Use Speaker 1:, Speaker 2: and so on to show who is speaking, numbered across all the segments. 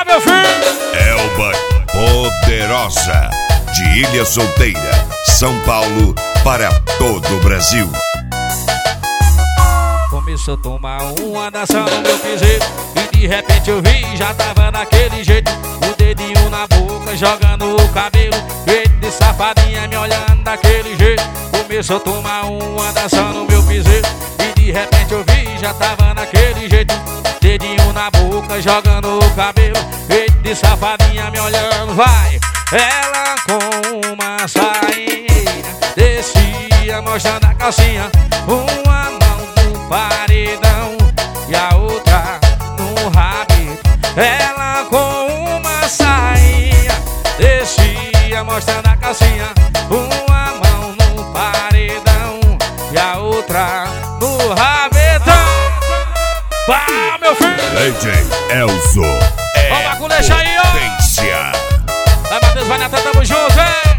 Speaker 1: Vá, meu filho!
Speaker 2: Elba Poderosa, de Ilha Solteira, São Paulo, para todo o Brasil.
Speaker 1: Começou a tomar uma dançando no meu piseiro, e de repente eu vi, já tava daquele jeito. O dedinho na boca, jogando o cabelo, jeito de safadinha, me olhando daquele jeito. Começou a tomar uma dançando no meu piseiro, e de repente eu vi, já tava daquele jeito. Dedinho na boca, jogando o cabelo, jeito de safadinha, me olhando, vai. Ela com uma sainha descia, mostrando a calcinha, uma mão no paredão e a outra no rabito. Ela com uma sainha descia, mostrando a calcinha, uma mão no paredão e a outra no rabetão. Vá, meu filho!
Speaker 2: DJ Elzo
Speaker 1: Vamos lá, colecha aí, ó!
Speaker 2: Potência.
Speaker 1: Vai, Matheus, vai, Natan, tamo junto, hein?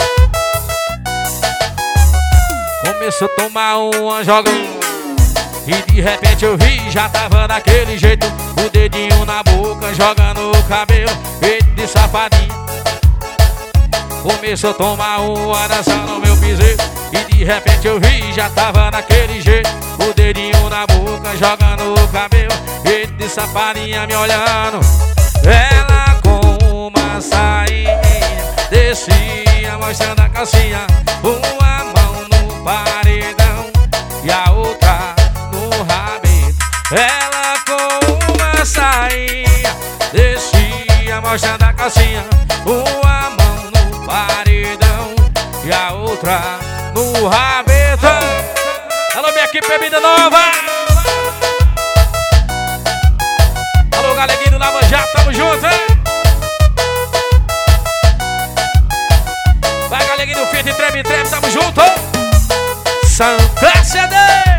Speaker 1: Começou a tomar uma jogando, e de repente eu vi, já tava daquele jeito. O dedinho na boca, jogando o cabelo, jeito de safadinha. Começou a tomar uma dançando no meu piseiro, e de repente eu vi, já tava daquele jeito. O dedinho na boca, jogando o cabelo, jeito de safadinha, me olhando. Ela com uma sainha descia, mostrando a calcinha, uma mão no paredão e a outra no rabito. Ela com uma sainha descia, mostrando a calcinha, uma mão no paredão e a outra no rabetão. Alô, minha equipe Bebida Nova! Alô, galeguinho do Lamanjá, tamo junto, hein? Vai, galeguinho do Fit, treme, tamo junto! Santa CD!